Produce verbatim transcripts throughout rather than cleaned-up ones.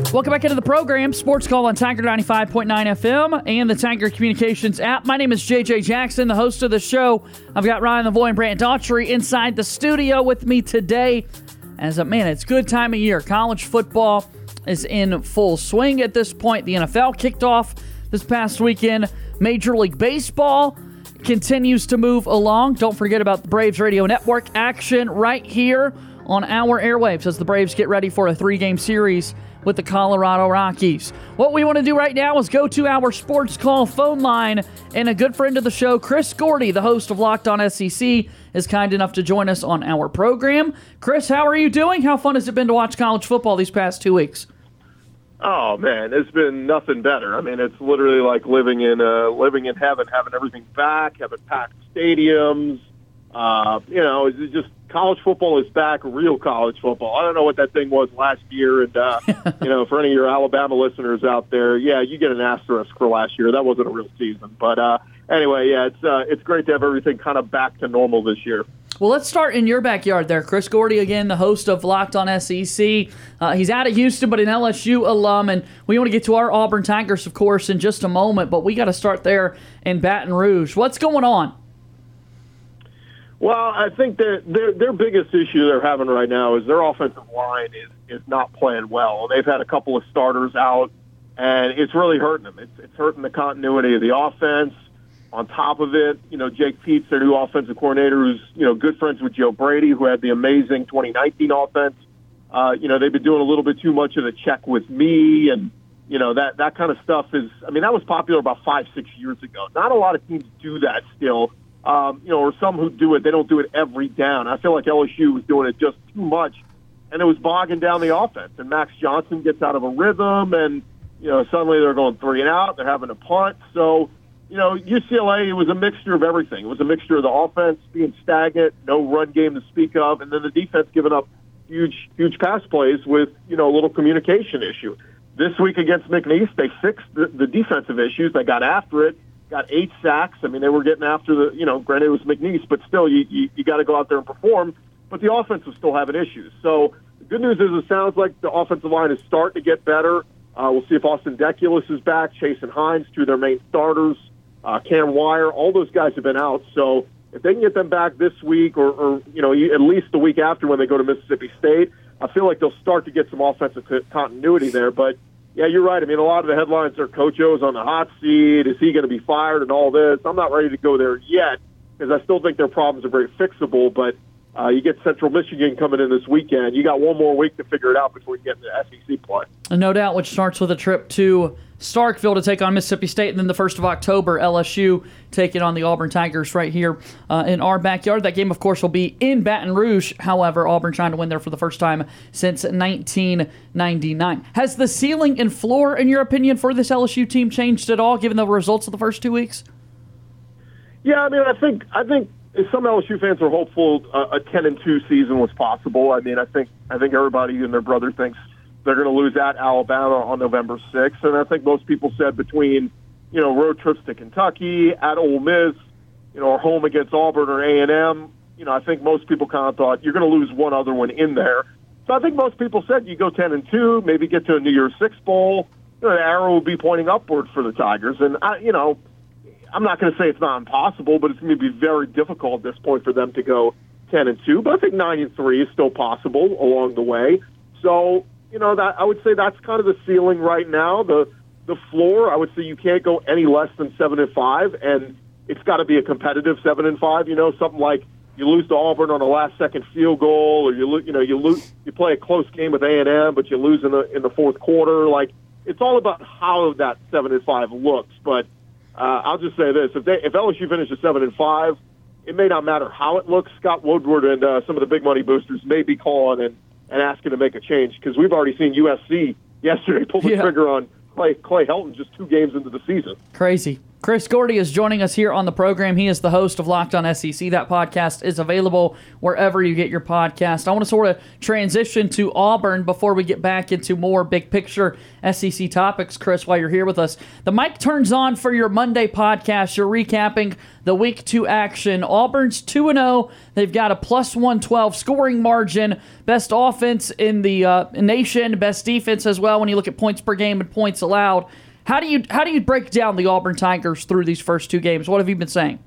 Welcome back into the program. Sports Call on Tiger ninety-five point nine F M and the Tiger Communications app. My name is J J Jackson, the host of the show. I've got Ryan Lavoie and Brant Daughtry inside the studio with me today. As a man, it's good time of year. College football is in full swing at this point. The N F L kicked off this past weekend. Major League Baseball continues to move along. Don't forget about the Braves Radio Network action right here on our airwaves as the Braves get ready for a three-game series with the Colorado Rockies. What we want to do right now is go to our Sports Call phone line, and a good friend of the show, Chris Gordy, the host of Locked On S E C, is kind enough to join us on our program. Chris, how are you doing? How fun has it been to watch college football these past two weeks? Oh man, it's been nothing better. I mean, it's literally like living in uh, living in heaven, having everything back, having packed stadiums. Uh, you know, it's just college football is back, real college football. I don't know what that thing was last year, and uh, you know, for any of your Alabama listeners out there, yeah, you get an asterisk for last year. That wasn't a real season, but uh, anyway, yeah, it's uh, it's great to have everything kind of back to normal this year. Well, let's start in your backyard there. Chris Gordy, again, the host of Locked On S E C. Uh, he's out of Houston, but an L S U alum, and we want to get to our Auburn Tigers, of course, in just a moment, but we got to start there in Baton Rouge. What's going on? Well, I think their, their their biggest issue they're having right now is their offensive line is, is not playing well. They've had a couple of starters out, and it's really hurting them. It's, it's hurting the continuity of the offense. On top of it, you know, Jake Peetz, their new offensive coordinator, who's, you know, good friends with Joe Brady, who had the amazing twenty nineteen offense. Uh, you know, they've been doing a little bit too much of the check with me, and, you know, that, that kind of stuff is, I mean, that was popular about five, six years ago. Not a lot of teams do that still. Um, you know, or some who do it, they don't do it every down. I feel like L S U was doing it just too much, and it was bogging down the offense. And Max Johnson gets out of a rhythm, and, you know, suddenly they're going three and out. They're having a punt. So, you know, U C L A, it was a mixture of everything. It was a mixture of the offense being stagnant, no run game to speak of, and then the defense giving up huge, huge pass plays with, you know, a little communication issue. This week against McNeese, they fixed the, the defensive issues. They got after it, got eight sacks. I mean, they were getting after the, you know, granted it was McNeese, but still, you, you, you got to go out there and perform. But the offense was still having issues. So the good news is it sounds like the offensive line is starting to get better. Uh, we'll see if Austin Deculus is back, Chasen Hines, two of their main starters. Uh, Cam Wire, all those guys have been out. So if they can get them back this week or, or, you know, at least the week after when they go to Mississippi State, I feel like they'll start to get some offensive continuity there. But, yeah, you're right. I mean, a lot of the headlines are Coach O's on the hot seat. Is he going to be fired and all this? I'm not ready to go there yet because I still think their problems are very fixable. But uh, you get Central Michigan coming in this weekend. You got one more week to figure it out before you get into S E C play. No doubt, which starts with a trip to Starkville to take on Mississippi State, and then the first of October, L S U taking on the Auburn Tigers right here uh, in our backyard. That game, of course, will be in Baton Rouge. However, Auburn trying to win there for the first time since nineteen ninety-nine. Has the ceiling and floor, in your opinion, for this L S U team changed at all, given the results of the first two weeks? Yeah, I mean, I think I think some L S U fans are hopeful uh, a ten and two season was possible. I mean, I think I think everybody and their brother thinks they're going to lose at Alabama on November sixth. And I think most people said between, you know, road trips to Kentucky, at Ole Miss, you know, or home against Auburn or A and M, you know, I think most people kind of thought you're going to lose one other one in there. So I think most people said you go ten and two, maybe get to a New Year's Six bowl. You know, the arrow will be pointing upward for the Tigers. And, I, you know, I'm not going to say it's not impossible, but it's going to be very difficult at this point for them to go ten and two. But I think nine and three is still possible along the way. So, you know, that I would say that's kind of the ceiling right now. The the floor, I would say you can't go any less than seven and five, and it's got to be a competitive seven and five. You know, something like you lose to Auburn on a last second field goal, or you lo- you know you lose you play a close game with A and M, but you lose in the in the fourth quarter. Like, it's all about how that seven and five looks. But uh, I'll just say this: if they if L S U finishes seven and five, it may not matter how it looks. Scott Woodward and uh, some of the big money boosters may be calling and. and asking to make a change, because we've already seen U S C yesterday pull the yeah. trigger on Clay, Clay Helton just two games into the season. Crazy. Chris Gordy is joining us here on the program. He is the host of Locked On S E C. That podcast is available wherever you get your podcast. I want to sort of transition to Auburn before we get back into more big picture S E C topics, Chris, while you're here with us. The mic turns on for your Monday podcast. You're recapping the week two action. Auburn's two and oh. They've got a plus one twelve scoring margin, best offense in the uh, nation, best defense as well when you look at points per game and points allowed. How do you how do you break down the Auburn Tigers through these first two games? What have you been saying?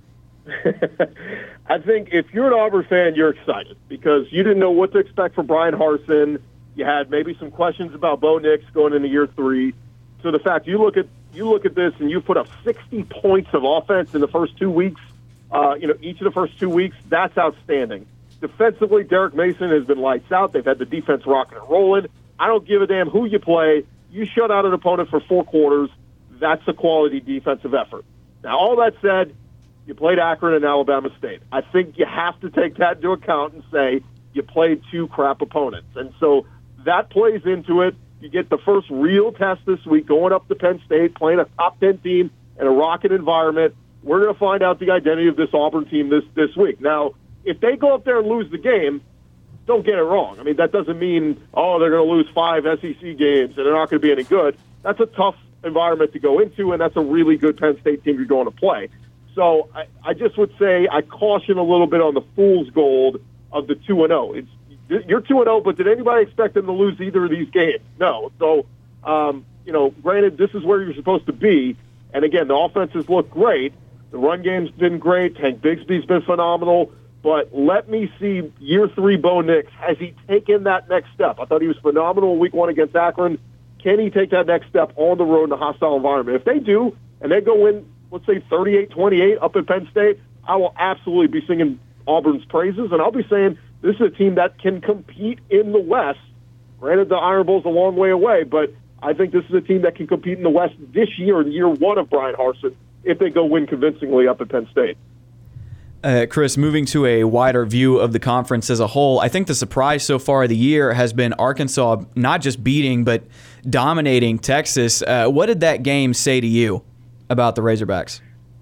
I think if you're an Auburn fan, you're excited because you didn't know what to expect from Brian Harsin. You had maybe some questions about Bo Nix going into year three. So the fact you look at you look at this and you put up sixty points of offense in the first two weeks, uh, you know, each of the first two weeks, that's outstanding. Defensively, Derek Mason has been lights out. They've had the defense rocking and rolling. I don't give a damn who you play. You shut out an opponent for four quarters. That's a quality defensive effort. Now, all that said, you played Akron and Alabama State. I think you have to take that into account and say you played two crap opponents. And so that plays into it. You get the first real test this week going up to Penn State, playing a top ten team in a rocket environment. We're going to find out the identity of this Auburn team this, this week. Now, if they go up there and lose the game, don't get it wrong. I mean, that doesn't mean, oh, they're going to lose five S E C games and they're not going to be any good. That's a tough environment to go into, and that's a really good Penn State team you're going to play. So I, I just would say I caution a little bit on the fool's gold of the two and oh. It's You're two and oh, but did anybody expect them to lose either of these games? No. So, um, you know, granted, this is where you're supposed to be. And, again, the offenses look great. The run game's been great. Tank Bigsby's been phenomenal. But let me see year three Bo Nix. Has he taken that next step? I thought he was phenomenal in week one against Akron. Can he take that next step on the road in a hostile environment? If they do, and they go win, let's say thirty-eight twenty-eight up at Penn State, I will absolutely be singing Auburn's praises, and I'll be saying this is a team that can compete in the West. Granted, the Iron Bowl's a long way away, but I think this is a team that can compete in the West this year, in year one of Brian Harsin, if they go win convincingly up at Penn State. Uh, Chris, moving to a wider view of the conference as a whole, I think the surprise so far of the year has been Arkansas not just beating but dominating Texas. Uh, what did that game say to you about the Razorbacks?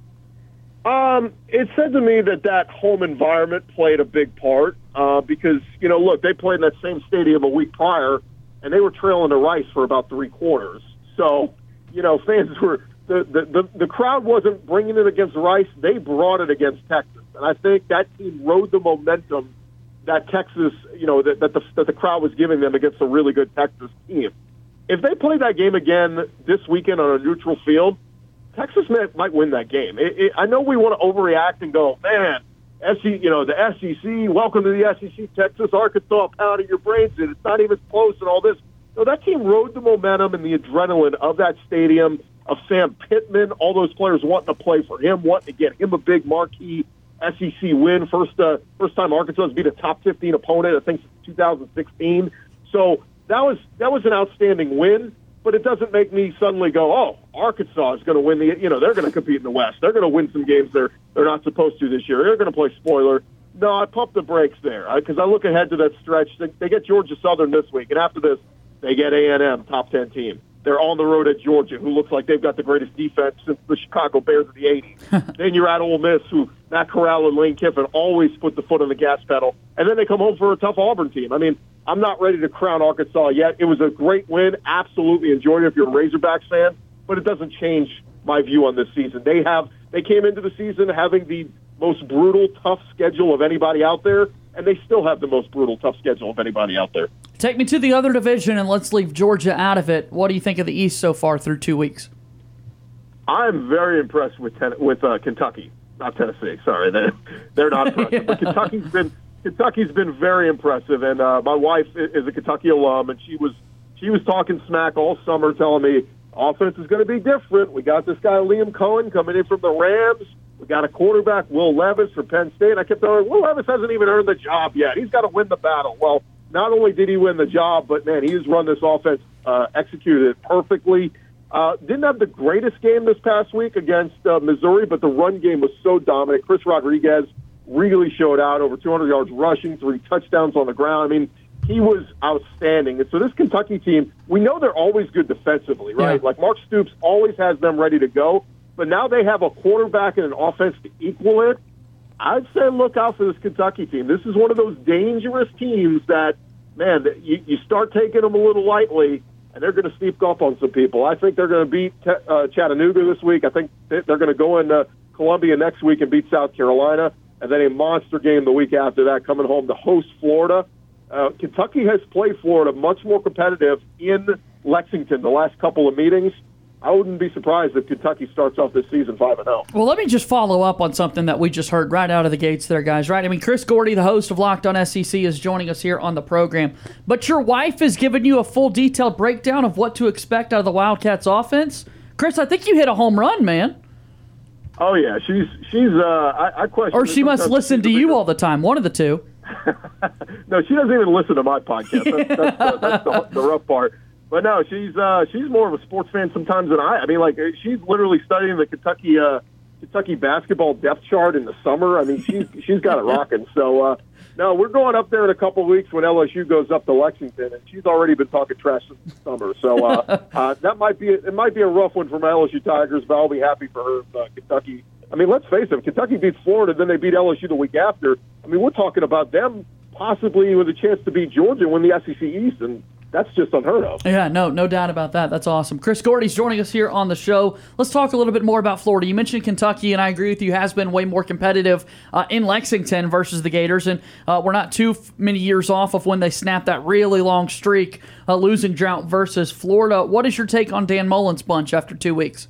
Um, it said to me that that home environment played a big part uh, because, you know, look, they played in that same stadium a week prior, and they were trailing to Rice for about three quarters. So, you know, fans were the, – the, the, the crowd wasn't bringing it against Rice. They brought it against Texas. And I think that team rode the momentum that Texas, you know, that, that, the, that the crowd was giving them against a really good Texas team. If they play that game again this weekend on a neutral field, Texas may, might win that game. It, it, I know we want to overreact and go, man, S E, you know, the S E C, welcome to the S E C, Texas, Arkansas, pounding your brains in. It's not even close and all this. No, that team rode the momentum and the adrenaline of that stadium, of Sam Pittman, all those players wanting to play for him, wanting to get him a big marquee S E C win. First uh, first time Arkansas has beat a top fifteen opponent, I think, since two thousand sixteen. So that was that was an outstanding win, but it doesn't make me suddenly go, oh, Arkansas is going to win the, you know, they're going to compete in the West. They're going to win some games they're, they're not supposed to this year. They're going to play spoiler. No, I pump the brakes there because I, I look ahead to that stretch. They, they get Georgia Southern this week, and after this, they get A and M, top ten team. They're on the road at Georgia, who looks like they've got the greatest defense since the Chicago Bears of the eighties. Then you're at Ole Miss, who Matt Corral and Lane Kiffin always put the foot on the gas pedal. And then they come home for a tough Auburn team. I mean, I'm not ready to crown Arkansas yet. It was a great win. Absolutely enjoyed it if you're a Razorbacks fan. But it doesn't change my view on this season. They have they came into the season having the most brutal, tough schedule of anybody out there, and they still have the most brutal, tough schedule of anybody out there. Take me to the other division, and let's leave Georgia out of it. What do you think of the East so far through two weeks? I'm very impressed with ten, with uh, Kentucky, not Tennessee. Sorry, they're, they're not impressive. yeah. But Kentucky's been Kentucky's been very impressive, and uh, my wife is a Kentucky alum, and she was she was talking smack all summer, telling me offense is going to be different. We got this guy Liam Cohen coming in from the Rams. We got a quarterback, Will Levis, from Penn State. And I kept telling her, Will Levis hasn't even earned the job yet. He's got to win the battle. Well, not only did he win the job, but, man, he has run this offense, uh, executed it perfectly. Uh, didn't have the greatest game this past week against uh, Missouri, but the run game was so dominant. Chris Rodriguez really showed out, over two hundred yards rushing, three touchdowns on the ground. I mean, he was outstanding. And so this Kentucky team, we know they're always good defensively, right? Yeah. Like Mark Stoops always has them ready to go. but now they have a quarterback and an offense to equal it. I'd say look out for this Kentucky team. This is one of those dangerous teams that, man, you, you start taking them a little lightly, and they're going to sneak up on some people. I think they're going to beat uh, Chattanooga this week. I think they're going to go into Columbia next week and beat South Carolina, and then a monster game the week after that coming home to host Florida. Uh, Kentucky has played Florida much more competitive in Lexington the last couple of meetings. I wouldn't be surprised if Kentucky starts off this season five and oh. Well, let me just follow up on something that we just heard right out of the gates there, guys, right? I mean, Chris Gordy, the host of Locked On S E C, is joining us here on the program. But your wife has given you a full detailed breakdown of what to expect out of the Wildcats offense. Chris, I think you hit a home run, man. Oh, yeah. She's, she's uh, I, I question. Or she must listen to you all the time, one of the two. No, she doesn't even listen to my podcast. That's, that's, uh, that's the, the rough part. But no, she's uh, she's more of a sports fan sometimes than I. I mean, like she's literally studying the Kentucky uh, Kentucky basketball depth chart in the summer. I mean, she's she's got it rocking. So uh, no, we're going up there in a couple of weeks when L S U goes up to Lexington, and she's already been talking trash this summer. So uh, uh, that might be it might be a rough one for my L S U Tigers, but I'll be happy for her. Uh, Kentucky. I mean, let's face it. Kentucky beats Florida, then they beat L S U the week after. I mean, we're talking about them possibly with a chance to beat Georgia and win the S E C East, and that's just unheard of. Yeah, no, no doubt about that. That's awesome. Chris Gordy's joining us here on the show. Let's talk a little bit more about Florida. You mentioned Kentucky, and I agree with you, has been way more competitive uh, in Lexington versus the Gators, and uh, we're not too many years off of when they snapped that really long streak, uh, losing drought versus Florida. What is your take on Dan Mullen's bunch after two weeks?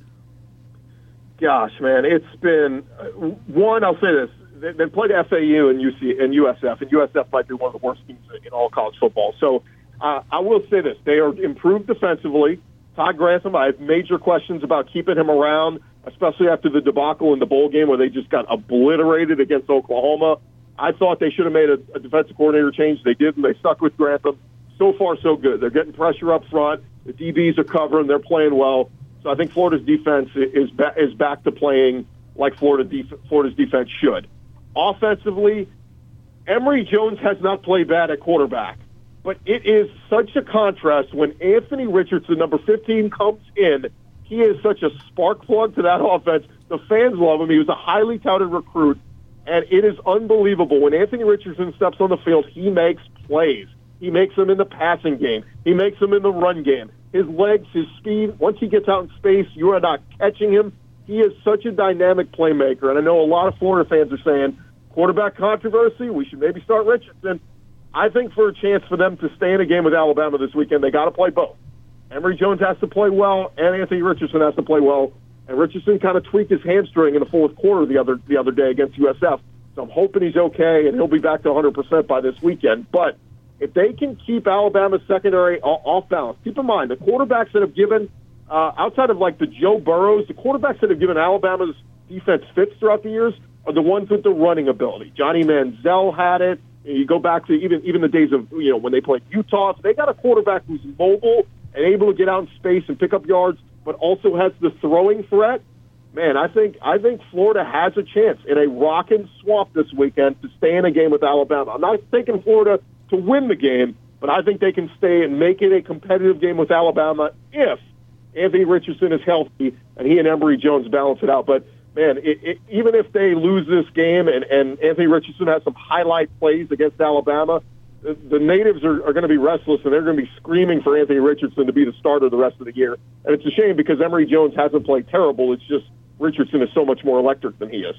Gosh, man, it's been one. I'll say this: they, they played F A U and U C and U S F, and U S F might be one of the worst teams in all college football. So. Uh, I will say this. They are improved defensively. Todd Grantham, I have major questions about keeping him around, especially after the debacle in the bowl game where they just got obliterated against Oklahoma. I thought they should have made a, a defensive coordinator change. They didn't. They stuck with Grantham. So far, so good. They're getting pressure up front. The D Bs are covering. They're playing well. So I think Florida's defense is, ba- is back to playing like Florida def- Florida's defense should. Offensively, Emory Jones has not played bad at quarterback. But it is such a contrast when Anthony Richardson, number fifteen, comes in. He is such a spark plug to that offense. The fans love him. He was a highly touted recruit, and it is unbelievable. When Anthony Richardson steps on the field, he makes plays. He makes them in the passing game. He makes them in the run game. His legs, his speed, once he gets out in space, you are not catching him. He is such a dynamic playmaker, and I know a lot of Florida fans are saying, quarterback controversy, we should maybe start Richardson. I think for a chance for them to stay in a game with Alabama this weekend, they got to play both. Emory Jones has to play well, and Anthony Richardson has to play well. And Richardson kind of tweaked his hamstring in the fourth quarter the other the other day against U S F. So I'm hoping he's okay, and he'll be back to one hundred percent by this weekend. But if they can keep Alabama's secondary off balance, keep in mind, the quarterbacks that have given, uh, outside of like the Joe Burrows, the quarterbacks that have given Alabama's defense fits throughout the years are the ones with the running ability. Johnny Manziel had it. You go back to even even the days of, you know, when they played Utah. So they got a quarterback who's mobile and able to get out in space and pick up yards, but also has the throwing threat. Man, I think I think Florida has a chance in a rock and swamp this weekend to stay in a game with Alabama. I'm not taking Florida to win the game, but I think they can stay and make it a competitive game with Alabama if Anthony Richardson is healthy and he and Emory Jones balance it out. But man, it, it, even if they lose this game and, and Anthony Richardson has some highlight plays against Alabama, the, the natives are, are going to be restless, and they're going to be screaming for Anthony Richardson to be the starter the rest of the year. And it's a shame because Emory Jones hasn't played terrible. It's just Richardson is so much more electric than he is.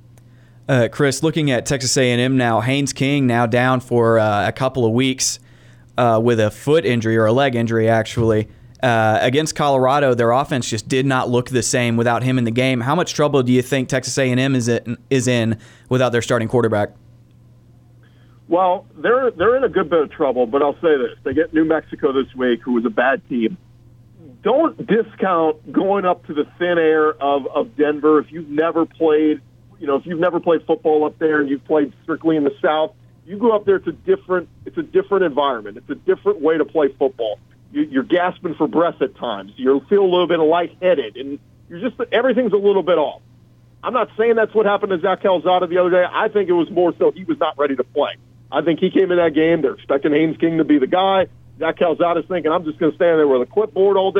Uh, Chris, looking at Texas A and M now, Haynes King now down for uh, a couple of weeks uh, with a foot injury, or a leg injury, actually. Uh, against Colorado, their offense just did not look the same without him in the game. How much trouble do you think Texas A and M is in, is in without their starting quarterback? Well, they're they're in a good bit of trouble, but I'll say this. They get New Mexico this week, who was a bad team. Don't discount going up to the thin air of, of Denver if you've never played, you know, if you've never played football up there and you've played strictly in the South. You go up there, it's a different, it's a different environment. It's a different way to play football. You're gasping for breath at times. You'll feel a little bit lightheaded, and you're just everything's a little bit off. I'm not saying that's what happened to Zach Calzada the other day. I think it was more so he was not ready to play. I think he came in that game. They're expecting Haynes King to be the guy. Zach Calzada's thinking, I'm just going to stand there with a clipboard all day.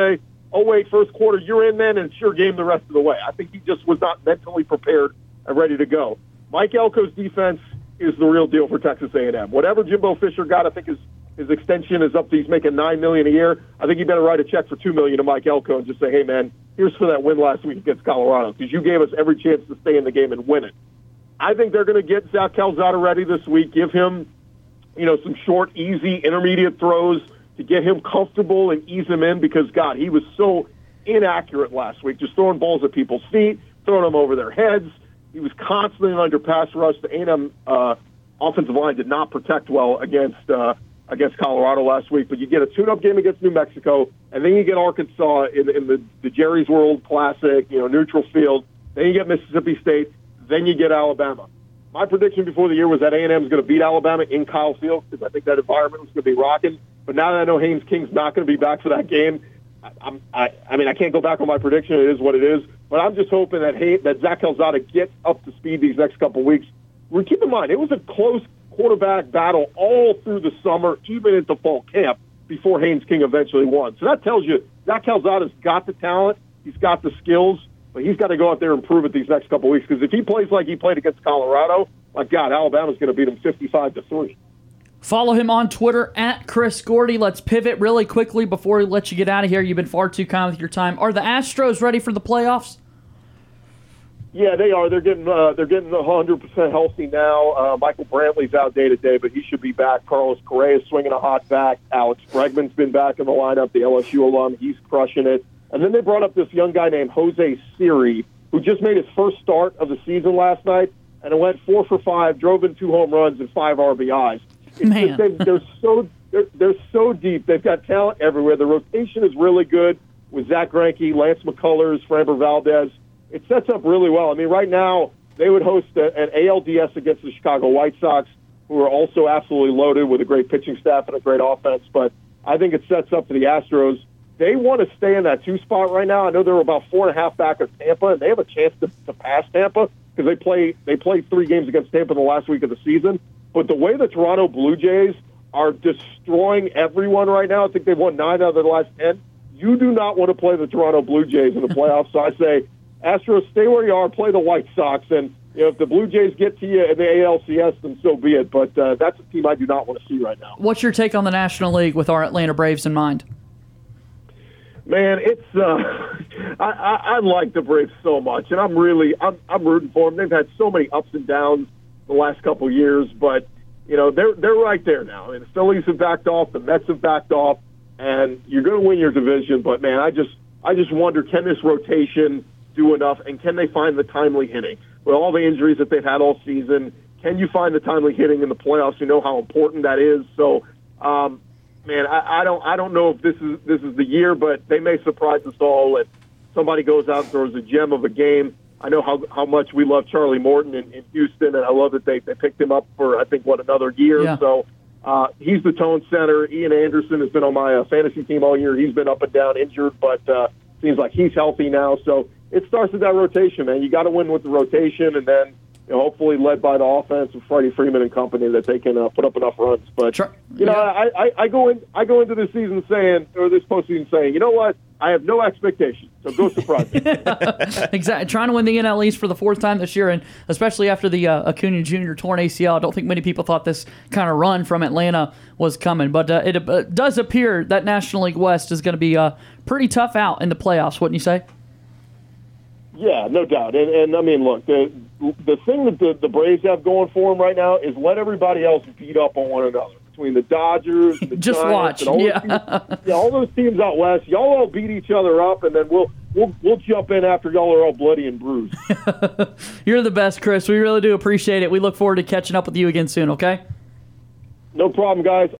oh, wait, first quarter, you're in then, and it's your game the rest of the way. I think he just was not mentally prepared and ready to go. Mike Elko's defense is the real deal for Texas A and M. Whatever Jimbo Fisher got, I think his, his extension is up to, he's making nine million dollars a year. I think he better write a check for two million dollars to Mike Elko and just say, hey, man, here's for that win last week against Colorado, because you gave us every chance to stay in the game and win it. I think they're going to get Zach Calzada ready this week, give him, you know, some short, easy, intermediate throws to get him comfortable and ease him in, because, God, he was so inaccurate last week, just throwing balls at people's feet, throwing them over their heads. He was constantly under pass rush. The A and M uh, offensive line did not protect well against uh, against Colorado last week. But you get a tune-up game against New Mexico, and then you get Arkansas in, in the, the Jerry's World Classic, you know, neutral field. Then you get Mississippi State. Then you get Alabama. My prediction before the year was that A and M is going to beat Alabama in Kyle Field, because I think that environment was going to be rocking. But now that I know Haynes King's not going to be back for that game, I, I'm, I, I mean, I can't go back on my prediction. It is what it is. But I'm just hoping that Hay, that Zach Calzada gets up to speed these next couple of weeks. We keep in mind, it was a close quarterback battle all through the summer, even into fall camp, before Haynes King eventually won. So that tells you Zach Calzada's got the talent, he's got the skills, but he's got to go out there and prove it these next couple of weeks, because if he plays like he played against Colorado, my God, Alabama's going to beat him fifty-five to three. Follow him on Twitter at Chris Gordy. Let's pivot really quickly before we let you get out of here. You've been far too kind with your time. Are the Astros ready for the playoffs? Yeah, they are. They're getting uh, they're getting one hundred percent healthy now. Uh, Michael Brantley's out day to day, but he should be back. Carlos Correa is swinging a hot bat. Alex Bregman's been back in the lineup, the L S U alum. He's crushing it. And then they brought up this young guy named Jose Siri, who just made his first start of the season last night, and it went four for five, drove in two home runs and five R B Is. Man. They, they're so they're, they're so deep. They've got talent everywhere. The rotation is really good with Zach Greinke, Lance McCullers, Framber Valdez. It sets up really well. I mean, right now they would host a, an A L D S against the Chicago White Sox, who are also absolutely loaded with a great pitching staff and a great offense. But I think it sets up for the Astros. They want to stay in that two spot right now. I know they're about four and a half back of Tampa, and they have a chance to, to pass Tampa, because they play they played three games against Tampa in the last week of the season. But the way the Toronto Blue Jays are destroying everyone right now, I think they've won nine out of their last ten. You do not want to play the Toronto Blue Jays in the playoffs. So I say, Astros, stay where you are, play the White Sox, and you know, if the Blue Jays get to you in the A L C S, then so be it. But uh, that's a team I do not want to see right now. What's your take on the National League with our Atlanta Braves in mind? Man, it's uh, I, I, I like the Braves so much, and I'm really I'm I'm rooting for them. They've had so many ups and downs the last couple of years, but you know they're they're right there now. I mean, the Phillies have backed off, the Mets have backed off, and you're going to win your division. But man, I just I just wonder, can this rotation do enough, and can they find the timely hitting with all the injuries that they've had all season? Can you find the timely hitting in the playoffs? You know how important that is. So. Um, Man, I, I don't. I don't know if this is this is the year, but they may surprise us all. And somebody goes out and throws a gem of a game. I know how how much we love Charlie Morton in, in Houston, and I love that they, they picked him up for I think what another year. Yeah. So uh, he's the tone center. Ian Anderson has been on my uh, fantasy team all year. He's been up and down injured, but uh, seems like he's healthy now. So it starts with that rotation, man. You got to win with the rotation, and then. You know, hopefully led by the offense of Freddie Freeman and company, that they can uh, put up enough runs. But sure. you know, yeah. I, I, I go in I go into this season saying, or this postseason saying, you know what? I have no expectations, so go surprise me. Exactly. Trying to win the N L East for the fourth time this year, and especially after the uh, Acuna Junior torn A C L, I don't think many people thought this kind of run from Atlanta was coming. But uh, it uh, does appear that National League West is going to be uh, pretty tough out in the playoffs, wouldn't you say? Yeah, no doubt. And, and I mean, look, the the thing that the, the Braves have going for them right now is let everybody else beat up on one another. Between the Dodgers, the just Giants, watch, and all yeah, those teams, yeah, all those teams out west, y'all all beat each other up, and then we'll we'll we'll jump in after y'all are all bloody and bruised. You're the best, Chris. We really do appreciate it. We look forward to catching up with you again soon. Okay. No problem, guys.